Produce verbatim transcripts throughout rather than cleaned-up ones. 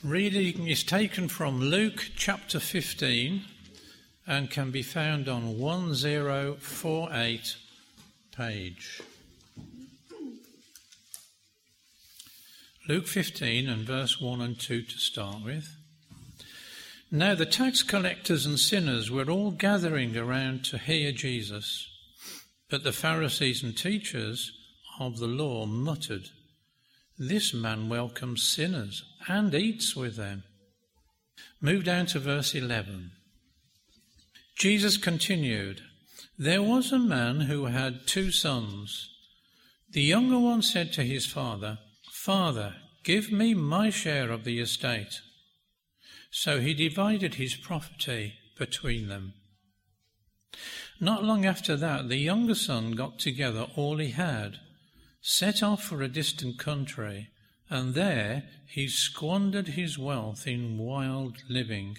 Reading is taken from Luke chapter fifteen and can be found on one thousand forty-eight page. Luke fifteen and verse one and two to start with. Now the tax collectors and sinners were all gathering around to hear Jesus, but the Pharisees and teachers of the law muttered, "This man welcomes sinners and eats with them." Move down to verse eleven. Jesus continued, "There was a man who had two sons. The younger one said to his father, 'Father, give me my share of the estate.' So he divided his property between them. Not long after that, the younger son got together all he had, set off for a distant country, and there he squandered his wealth in wild living.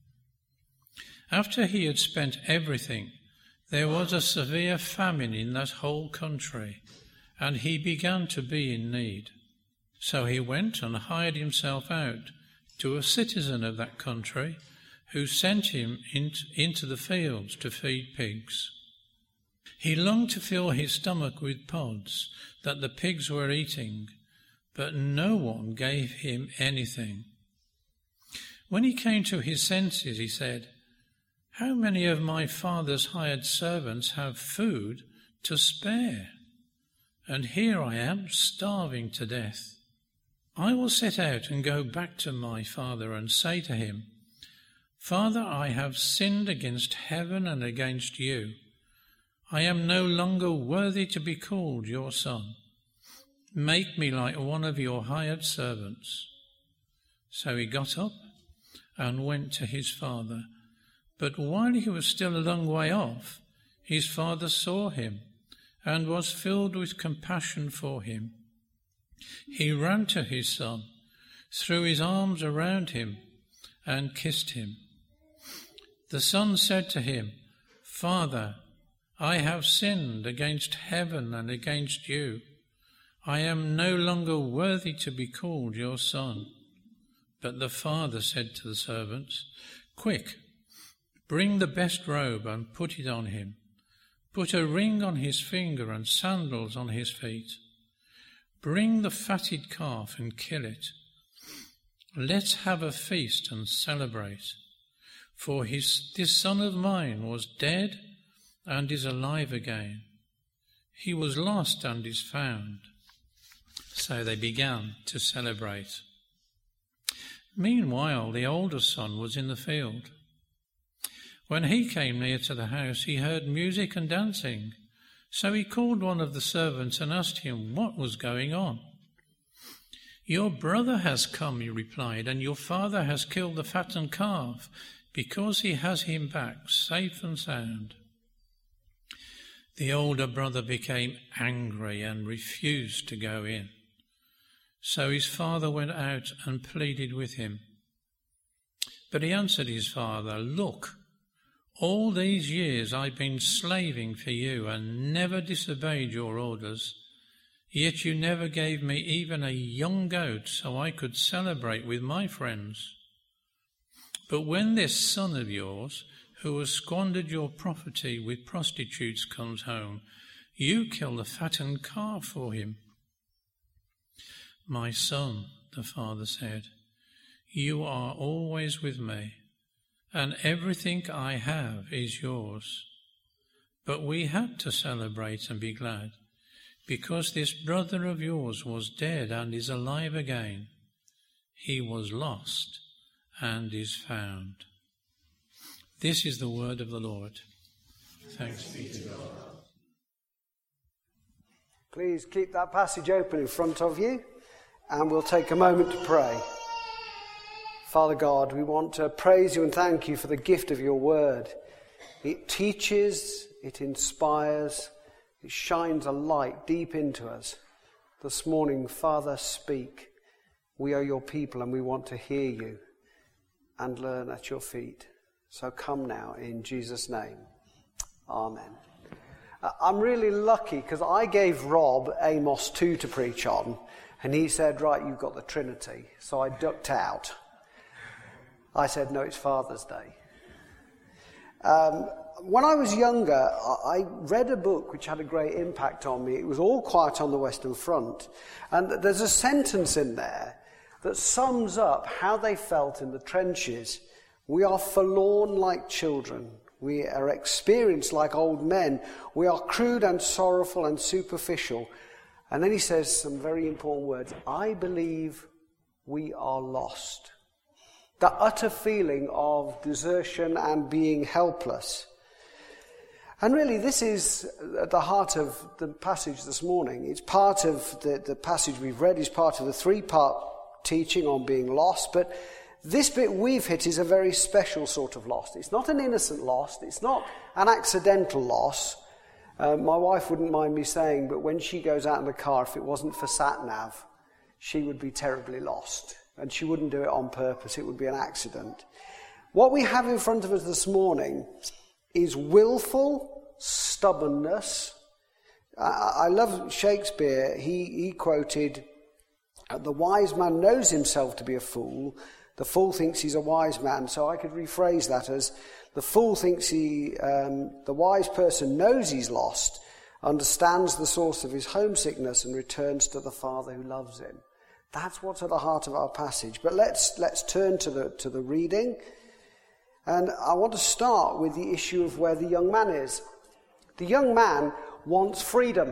After he had spent everything, there was a severe famine in that whole country, and he began to be in need. So he went and hired himself out to a citizen of that country, who sent him into the fields to feed pigs. He longed to fill his stomach with pods that the pigs were eating, but no one gave him anything. When he came to his senses, he said, 'How many of my father's hired servants have food to spare? And here I am starving to death. I will set out and go back to my father and say to him, Father, I have sinned against heaven and against you. I am no longer worthy to be called your son. Make me like one of your hired servants.' So he got up and went to his father. But while he was still a long way off, his father saw him and was filled with compassion for him. He ran to his son, threw his arms around him, and kissed him. The son said to him, 'Father, I have sinned against heaven and against you. I am no longer worthy to be called your son.' But the father said to the servants, 'Quick, bring the best robe and put it on him. Put a ring on his finger and sandals on his feet. Bring the fatted calf and kill it. Let's have a feast and celebrate. For his, this son of mine was dead and is alive again. He was lost and is found.' So they began to celebrate. Meanwhile, the older son was in the field. When he came near to the house, he heard music and dancing. So he called one of the servants and asked him what was going on. 'Your brother has come,' he replied, 'and your father has killed the fattened calf, because he has him back safe and sound.' The older brother became angry and refused to go in. So his father went out and pleaded with him. But he answered his father, 'Look, all these years I've been slaving for you and never disobeyed your orders, yet you never gave me even a young goat so I could celebrate with my friends. But when this son of yours, who has squandered your property with prostitutes, comes home, you kill the fattened calf for him.' 'My son,' the father said, 'you are always with me, and everything I have is yours. But we had to celebrate and be glad, because this brother of yours was dead and is alive again. He was lost and is found.' This is the word of the Lord. Thanks be to God." Please keep that passage open in front of you, and we'll take a moment to pray. Father God, we want to praise you and thank you for the gift of your word. It teaches, it inspires, it shines a light deep into us. This morning, Father, speak. We are your people and we want to hear you and learn at your feet. So come now in Jesus' name. Amen. I'm really lucky because I gave Rob Amos two to preach on, and he said, right, you've got the Trinity. So I ducked out I said, no, it's Father's Day. Um, when I was younger, I read a book which had a great impact on me. It was All Quiet on the Western Front. And there's a sentence in there that sums up how they felt in the trenches. We are forlorn like children. We are experienced like old men. We are crude and sorrowful and superficial. And then he says some very important words. I believe we are lost. The utter feeling of desertion and being helpless. And really, this is at the heart of the passage this morning. It's part of the, the passage we've read. It's part of the three-part teaching on being lost. But this bit we've hit is a very special sort of loss. It's not an innocent loss. It's not an accidental loss. Uh, my wife wouldn't mind me saying, but when she goes out in the car, if it wasn't for sat-nav, she would be terribly lost. And she wouldn't do it on purpose. It would be an accident. What we have in front of us this morning is willful stubbornness. I, I love Shakespeare. He, he quoted, the wise man knows himself to be a fool. The fool thinks he's a wise man. So I could rephrase that as, the fool thinks he, um, the wise person knows he's lost, understands the source of his homesickness, and returns to the Father who loves him. That's what's at the heart of our passage. But let's let's turn to the to the reading. And I want to start with the issue of where the young man is. The young man wants freedom.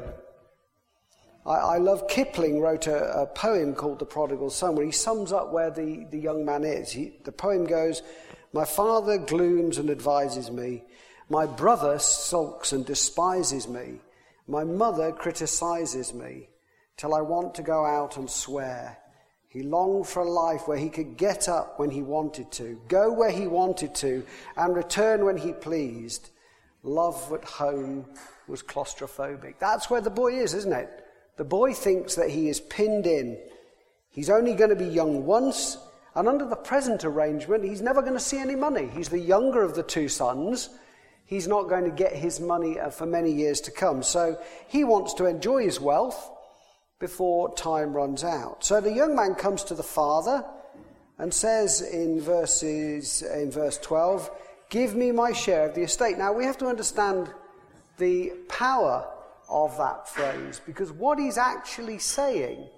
I, I love Kipling wrote a, a poem called The Prodigal Son, where he sums up where the, the young man is. He, the poem goes, my father glooms and advises me. My brother sulks and despises me. My mother criticizes me. Till I want to go out and swear. He longed for a life where he could get up when he wanted to, go where he wanted to, and return when he pleased. Love at home was claustrophobic. That's where the boy is, isn't it? The boy thinks that he is pinned in. He's only going to be young once, and under the present arrangement, he's never going to see any money. He's the younger of the two sons. He's not going to get his money for many years to come. So he wants to enjoy his wealth before time runs out. So the young man comes to the father and says in verses in verse twelve, give me my share of the estate. Now we have to understand the power of that phrase, because what he's actually saying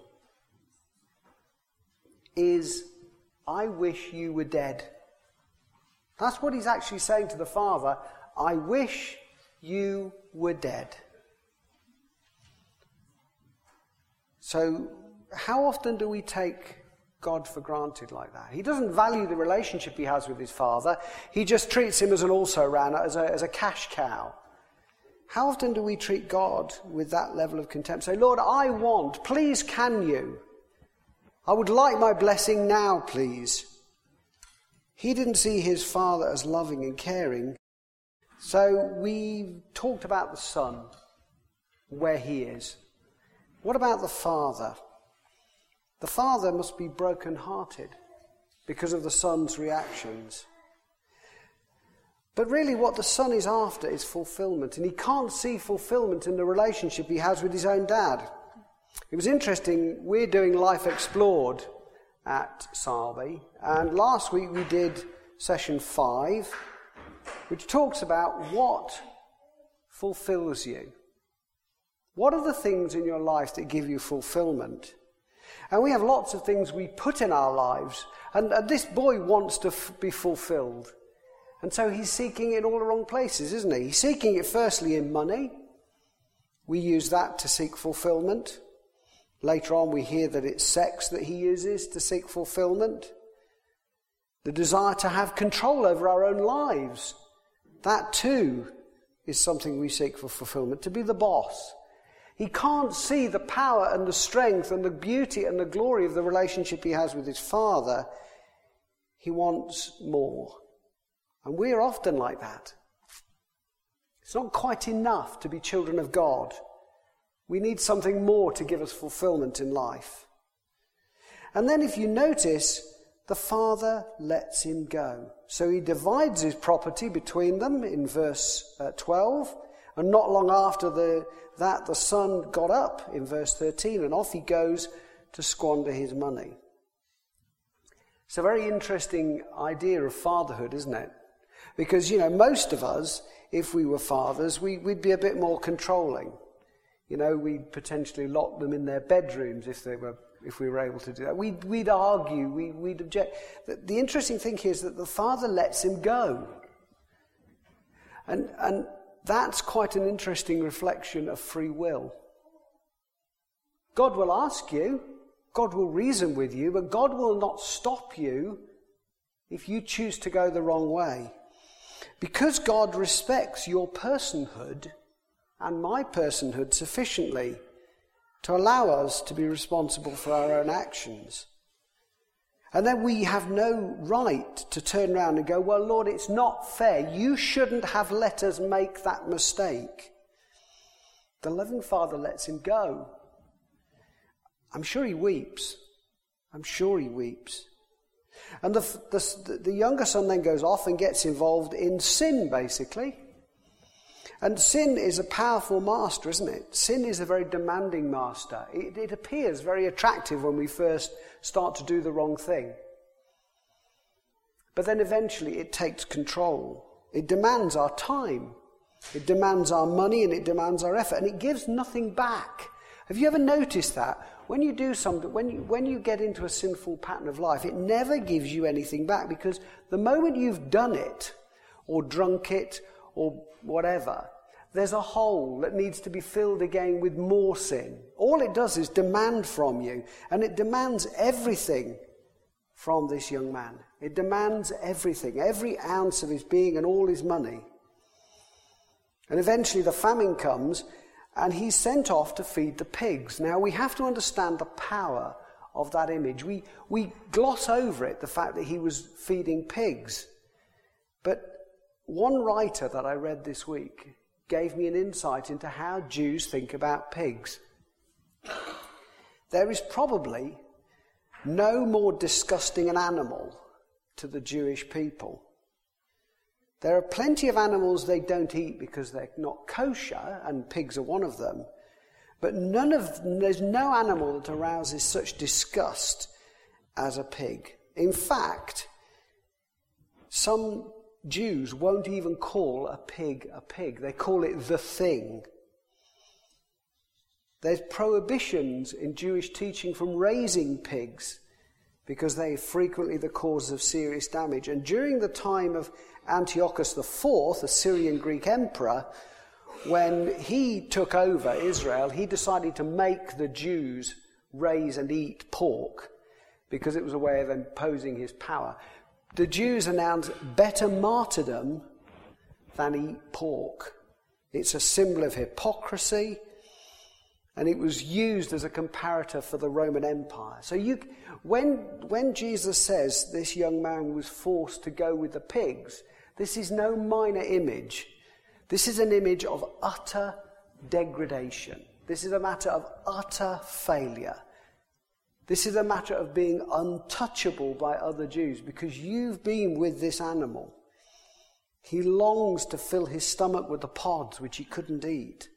is, I wish you were dead. That's what he's actually saying to the father. I wish you were dead. So how often do we take God for granted like that? He doesn't value the relationship he has with his father. He just treats him as an also-ran, as a, as a cash cow. How often do we treat God with that level of contempt? Say, Lord, I want, please can you? I would like my blessing now, please. He didn't see his father as loving and caring. So we talked about the son, where he is. What about the father? The father must be broken-hearted because of the son's reactions. But really what the son is after is fulfillment, and he can't see fulfillment in the relationship he has with his own dad. It was interesting, we're doing Life Explored at Sarby, and last week we did session five, which talks about what fulfills you. What are the things in your life that give you fulfillment? And we have lots of things we put in our lives, and, and this boy wants to f- be fulfilled. And so he's seeking it in all the wrong places, isn't he? He's seeking it firstly in money. We use that to seek fulfillment. Later on we hear that it's sex that he uses to seek fulfillment. The desire to have control over our own lives. That too is something we seek for fulfillment, to be the boss. He can't see the power and the strength and the beauty and the glory of the relationship he has with his father. He wants more. And we're often like that. It's not quite enough to be children of God. We need something more to give us fulfillment in life. And then if you notice, the father lets him go. So he divides his property between them in verse uh, twelve. And not long after the, that, the son got up in verse thirteen, and off he goes to squander his money. It's a very interesting idea of fatherhood, isn't it? Because, you know, most of us, if we were fathers, we, we'd be a bit more controlling. You know, we'd potentially lock them in their bedrooms if they were, if we were able to do that. We'd, we'd argue, we, we'd object. The, the interesting thing here is that the father lets him go. And, and that's quite an interesting reflection of free will. God will ask you, God will reason with you, but God will not stop you if you choose to go the wrong way. Because God respects your personhood and my personhood sufficiently to allow us to be responsible for our own actions. And then we have no right to turn around and go, well, Lord, it's not fair. You shouldn't have let us make that mistake. The loving Father lets him go. I'm sure he weeps. I'm sure he weeps. And the, the, the younger son then goes off and gets involved in sin, basically. And sin is a powerful master, isn't it? Sin is a very demanding master. It, it appears very attractive when we first start to do the wrong thing. But then eventually it takes control. It demands our time. It demands our money and it demands our effort. And it gives nothing back. Have you ever noticed that? When you do something, when you, when you get into a sinful pattern of life, it never gives you anything back, because the moment you've done it, or drunk it, or whatever, there's a hole that needs to be filled again with more sin. All it does is demand from you, and it demands everything from this young man. It demands everything, every ounce of his being and all his money. And eventually the famine comes, and he's sent off to feed the pigs. Now, we have to understand the power of that image. We, we gloss over it, the fact that he was feeding pigs. But one writer that I read this week gave me an insight into how Jews think about pigs. There is probably no more disgusting an animal to the Jewish people. There are plenty of animals they don't eat because they're not kosher, and pigs are one of them. But none of there's no animal that arouses such disgust as a pig. In fact, some Jews won't even call a pig a pig. They call it the thing. There's prohibitions in Jewish teaching from raising pigs because they are frequently the cause of serious damage. And during the time of Antiochus the Fourth, a Syrian Greek emperor, when he took over Israel, he decided to make the Jews raise and eat pork because it was a way of imposing his power. The Jews announced better martyrdom than eat pork. It's a symbol of hypocrisy, and it was used as a comparator for the Roman Empire. So you, when, when Jesus says this young man was forced to go with the pigs, this is no minor image. This is an image of utter degradation. This is a matter of utter failure. This is a matter of being untouchable by other Jews because you've been with this animal. He longs to fill his stomach with the pods which he couldn't eat.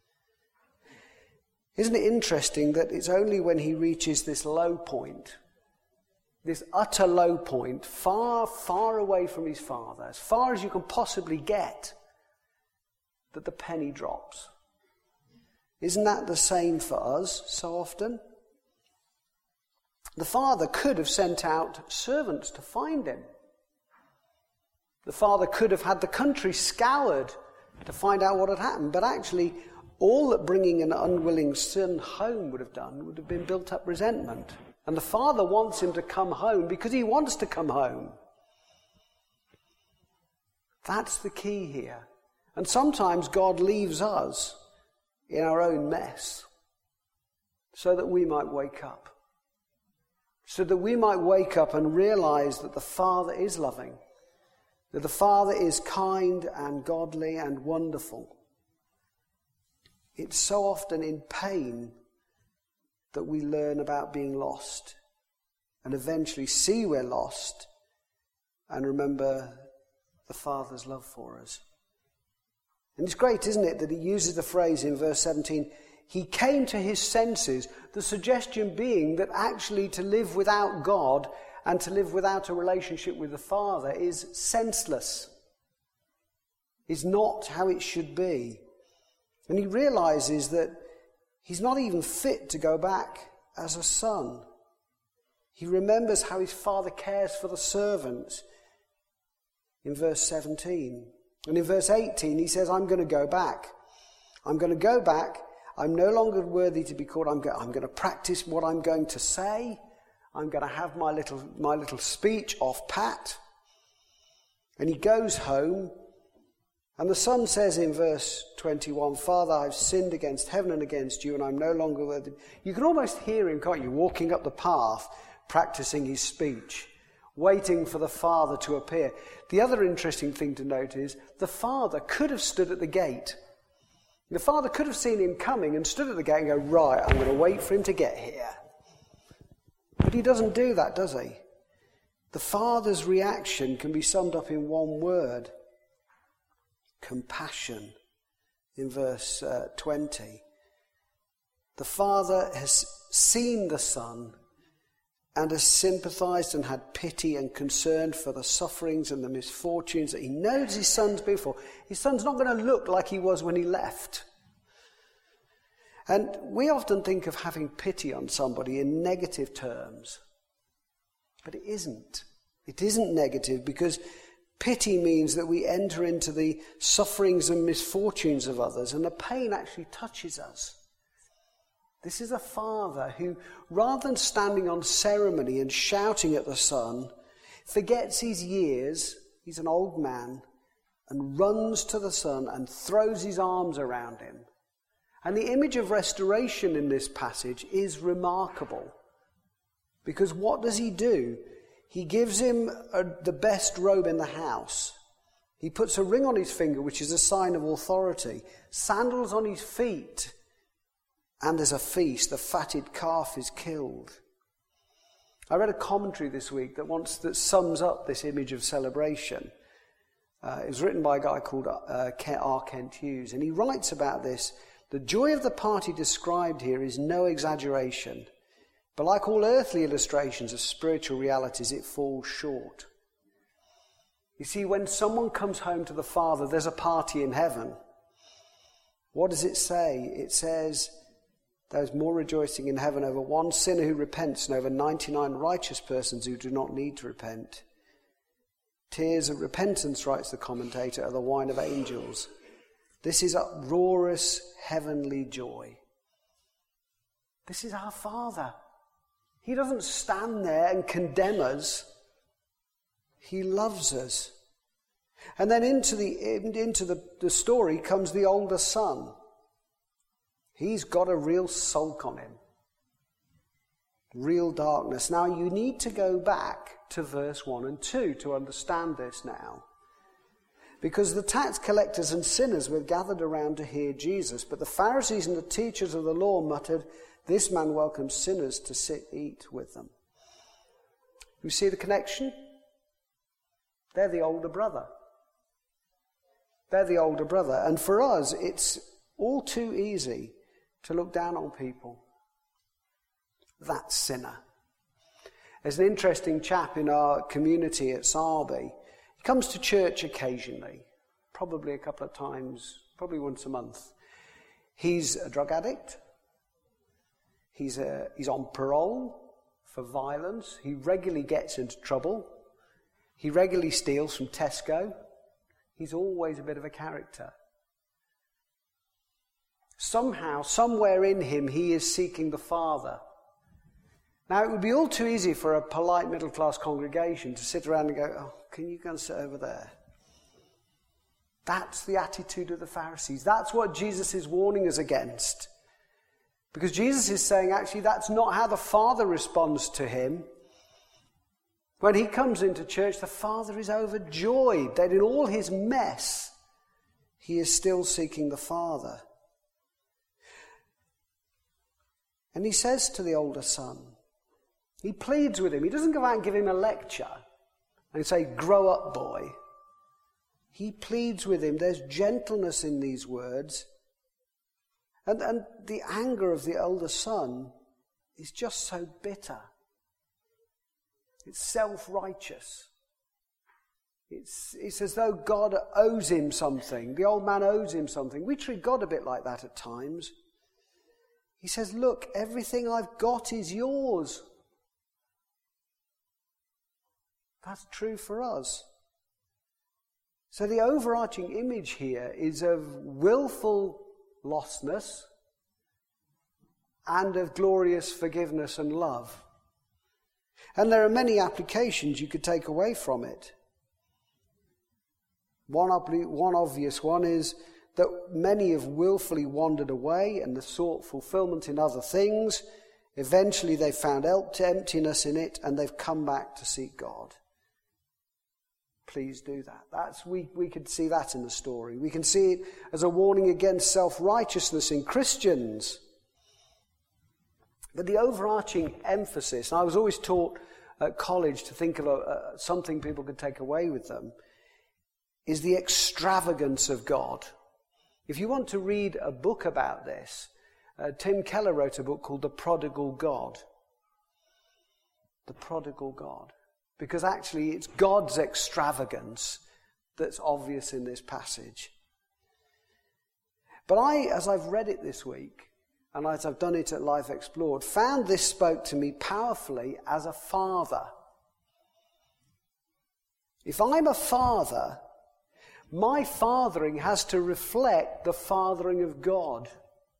Isn't it interesting that it's only when he reaches this low point, this utter low point, far, far away from his father, as far as you can possibly get, that the penny drops? Isn't that the same for us so often? The father could have sent out servants to find him. The father could have had the country scoured to find out what had happened, but actually all that bringing an unwilling son home would have done would have been built up resentment. And the father wants him to come home because he wants to come home. That's the key here. And sometimes God leaves us in our own mess so that we might wake up. So that we might wake up and realize that the Father is loving, that the Father is kind and godly and wonderful. It's so often in pain that we learn about being lost and eventually see we're lost and remember the Father's love for us. And it's great, isn't it, that he uses the phrase in verse seventeen, he came to his senses, the suggestion being that actually to live without God and to live without a relationship with the Father is senseless. Is not how it should be. And he realizes that he's not even fit to go back as a son. He remembers how his father cares for the servants in verse seventeen. And in verse eighteen he says, I'm going to go back. I'm going to go back. I'm no longer worthy to be called. I'm, go- I'm going to practice what I'm going to say. I'm going to have my little, my little speech off pat. And he goes home. And the son says in verse twenty-one, Father, I've sinned against heaven and against you, and I'm no longer worthy. You can almost hear him, can't you, walking up the path, practicing his speech, waiting for the Father to appear. The other interesting thing to note is the Father could have stood at the gate. The Father could have seen him coming and stood at the gate and go, right, I'm going to wait for him to get here. But he doesn't do that, does he? The Father's reaction can be summed up in one word. Compassion, in verse uh, twenty. The Father has seen the Son and has sympathized and had pity and concern for the sufferings and the misfortunes that he knows his son's been for. His son's not going to look like he was when he left. And we often think of having pity on somebody in negative terms. But it isn't. It isn't negative, because pity means that we enter into the sufferings and misfortunes of others, and the pain actually touches us. This is a father who, rather than standing on ceremony and shouting at the son, forgets his years, he's an old man, and runs to the son and throws his arms around him. And the image of restoration in this passage is remarkable. Because what does he do? He gives him a, the best robe in the house. He puts a ring on his finger, which is a sign of authority. Sandals on his feet. And there's a feast. The fatted calf is killed. I read a commentary this week that wants that sums up this image of celebration. Uh, it was written by a guy called uh, R. Kent Hughes. And he writes about this. The joy of the party described here is no exaggeration. But like all earthly illustrations of spiritual realities, it falls short. You see, when someone comes home to the Father, there's a party in heaven. What does it say? It says, there's more rejoicing in heaven over one sinner who repents than over ninety-nine righteous persons who do not need to repent. Tears of repentance, writes the commentator, are the wine of angels. This is uproarious heavenly joy. This is our Father. He doesn't stand there and condemn us. He loves us. And then into the into the, the story comes the older son. He's got a real sulk on him. Real darkness. Now you need to go back to verse one and two to understand this now. Because the tax collectors and sinners were gathered around to hear Jesus, but the Pharisees and the teachers of the law muttered, "This man welcomes sinners to sit eat with them." You see the connection? They're the older brother. They're the older brother. And for us, it's all too easy to look down on people. That sinner. There's an interesting chap in our community at Sarby. He comes to church occasionally, probably a couple of times, probably once a month. He's a drug addict. He's, a, he's on parole for violence. He regularly gets into trouble. He regularly steals from Tesco. He's always a bit of a character. Somehow, somewhere in him, he is seeking the Father. Now, it would be all too easy for a polite middle-class congregation to sit around and go, "Oh, can you go and sit over there?" That's the attitude of the Pharisees. That's what Jesus is warning us against. Because Jesus is saying, actually, that's not how the Father responds to him. When he comes into church, the Father is overjoyed that in all his mess, he is still seeking the Father. And he says to the older son, he pleads with him. He doesn't go out and give him a lecture and say, "Grow up, boy." He pleads with him. There's gentleness in these words. And, and the anger of the older son is just so bitter. It's self-righteous. It's, it's as though God owes him something. The old man owes him something. We treat God a bit like that at times. He says, look, everything I've got is yours. That's true for us. So the overarching image here is of willful lostness and of glorious forgiveness and love. And there are many applications you could take away from it. One, one obvious one is that many have willfully wandered away and have sought fulfillment in other things. Eventually they've found emptiness in it and they've come back to seek God. Please do that. That's we, we could see that in the story. We can see it as a warning against self-righteousness in Christians. But the overarching emphasis, and I was always taught at college to think of a, a, something people could take away with them, is the extravagance of God. If you want to read a book about this, uh, Tim Keller wrote a book called The Prodigal God. The Prodigal God. Because actually it's God's extravagance that's obvious in this passage. But I, as I've read it this week, and as I've done it at Life Explored, found this spoke to me powerfully as a father. If I'm a father, my fathering has to reflect the fathering of God.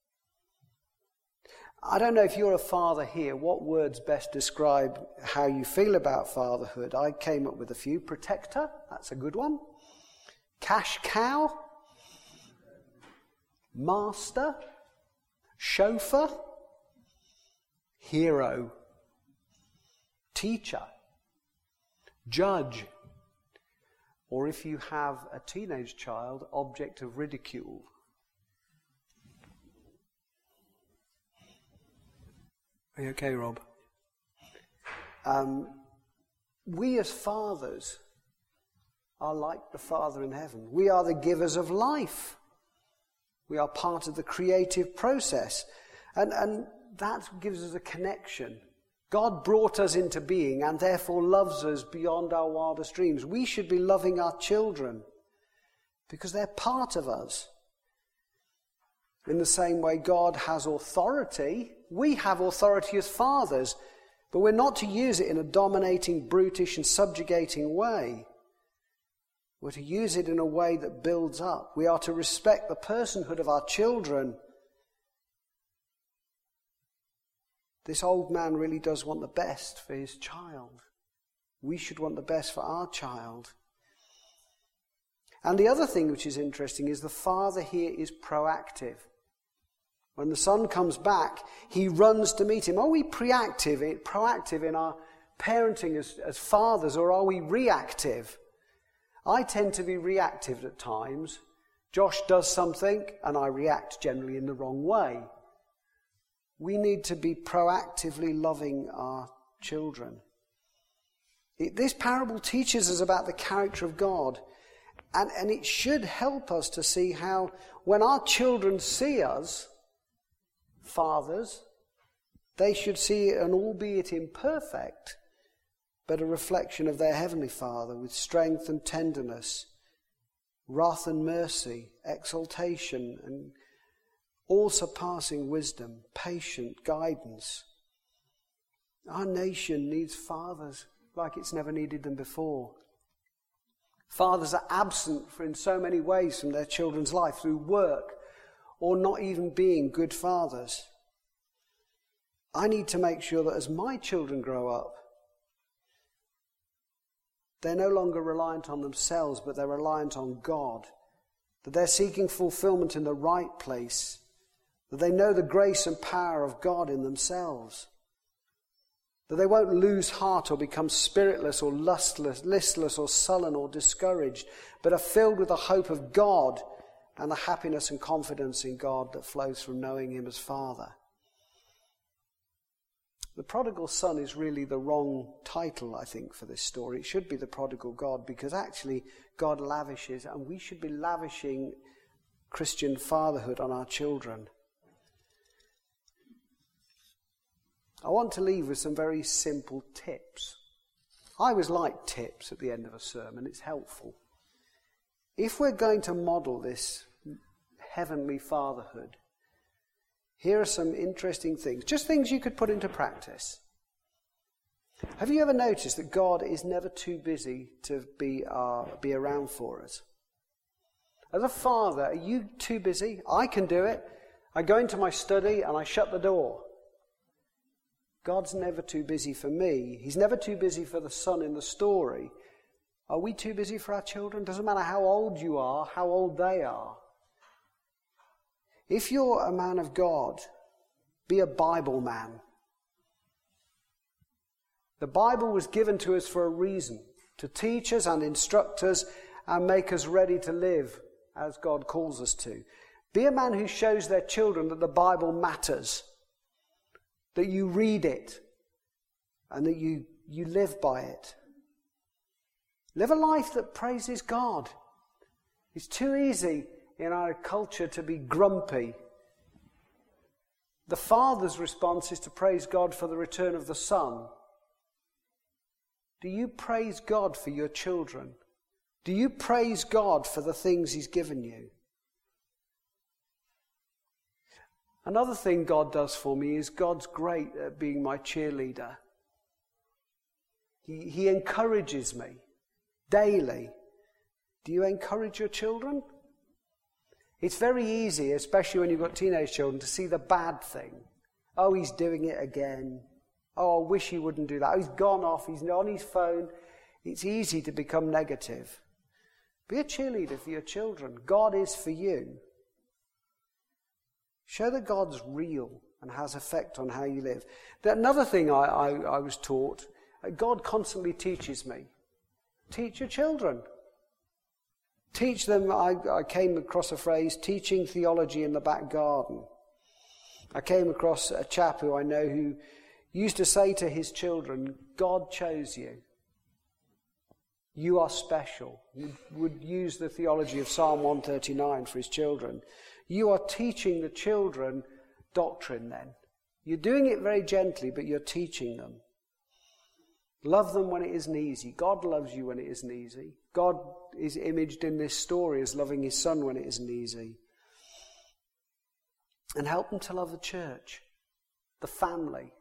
I don't know if you're a father here, what words best describe how you feel about fatherhood? I came up with a few. Protector, that's a good one. Cash cow. Master. Chauffeur. Hero. Teacher. Judge. Or if you have a teenage child, object of ridicule. Are you okay, Rob? Um, we as fathers are like the Father in heaven. We are the givers of life. We are part of the creative process. And, and that gives us a connection. God brought us into being and therefore loves us beyond our wildest dreams. We should be loving our children because they're part of us. In the same way God has authority, we have authority as fathers, but we're not to use it in a dominating, brutish and subjugating way. We're to use it in a way that builds up. We are to respect the personhood of our children. This old man really does want the best for his child. We should want the best for our child. And the other thing which is interesting is the father here is proactive. When the son comes back, he runs to meet him. Are we proactive, proactive in our parenting as, as fathers, or are we reactive? I tend to be reactive at times. Josh does something and I react generally in the wrong way. We need to be proactively loving our children. It, this parable teaches us about the character of God, and, and it should help us to see how when our children see us, fathers, they should see an albeit imperfect, but a reflection of their heavenly Father with strength and tenderness, wrath and mercy, exaltation and all-surpassing wisdom, patient guidance. Our nation needs fathers like it's never needed them before. Fathers are absent for in so many ways from their children's life through work or not even being good fathers. I need to make sure that as my children grow up, they're no longer reliant on themselves, but they're reliant on God. That they're seeking fulfillment in the right place. That they know the grace and power of God in themselves. That they won't lose heart or become spiritless or lustless, listless or sullen or discouraged, but are filled with the hope of God and the happiness and confidence in God that flows from knowing Him as Father. The prodigal son is really the wrong title, I think, for this story. It should be the prodigal God, because actually God lavishes, and we should be lavishing Christian fatherhood on our children. I want to leave with some very simple tips. I always like tips at the end of a sermon. It's helpful. If we're going to model this heavenly fatherhood, here are some interesting things. Just things you could put into practice. Have you ever noticed that God is never too busy to be, uh, be around for us? As a father, are you too busy? I can do it. I go into my study and I shut the door. God's never too busy for me. He's never too busy for the son in the story. Are we too busy for our children? Doesn't matter how old you are, how old they are. If you're a man of God, be a Bible man. The Bible was given to us for a reason, to teach us and instruct us and make us ready to live as God calls us to. Be a man who shows their children that the Bible matters, that you read it, and that you, you live by it. Live a life that praises God. It's too easy in our culture to be grumpy. The father's response is to praise God for the return of the son. Do you praise God for your children? Do you praise God for the things he's given you? Another thing God does for me is God's great at being my cheerleader. He, he encourages me daily. Do you encourage your children? It's very easy, especially when you've got teenage children, to see the bad thing. Oh, he's doing it again. Oh, I wish he wouldn't do that. Oh, he's gone off. He's on his phone. It's easy to become negative. Be a cheerleader for your children. God is for you. Show that God's real and has effect on how you live. Another thing I, I, I was taught, God constantly teaches me. Teach your children. Teach them, I, I came across a phrase, teaching theology in the back garden. I came across a chap who I know who used to say to his children, God chose you. You are special. He would use the theology of Psalm one thirty-nine for his children. You are teaching the children doctrine then. You're doing it very gently, but you're teaching them. Love them when it isn't easy. God loves you when it isn't easy. God is imaged in this story as loving his son when it isn't easy. And help them to love the church, the family.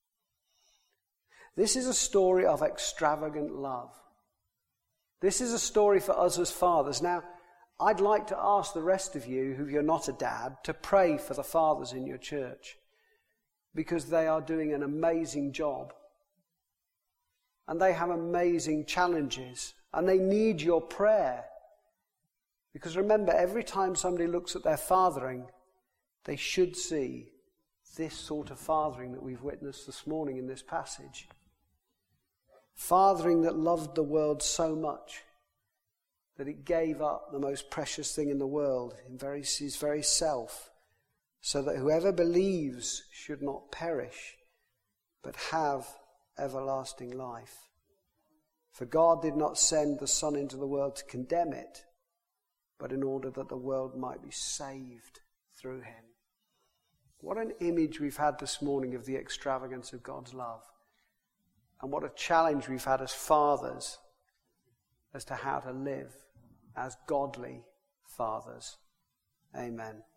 This is a story of extravagant love. This is a story for us as fathers. Now, I'd like to ask the rest of you, who you're not a dad, to pray for the fathers in your church, because they are doing an amazing job. And they have amazing challenges, and they need your prayer. Because remember, every time somebody looks at their fathering, they should see this sort of fathering that we've witnessed this morning in this passage. Fathering that loved the world so much that it gave up the most precious thing in the world, in very, his very self, so that whoever believes should not perish, but have everlasting life. For God did not send the Son into the world to condemn it, but in order that the world might be saved through him. What an image we've had this morning of the extravagance of God's love. And what a challenge we've had as fathers as to how to live as godly fathers. Amen.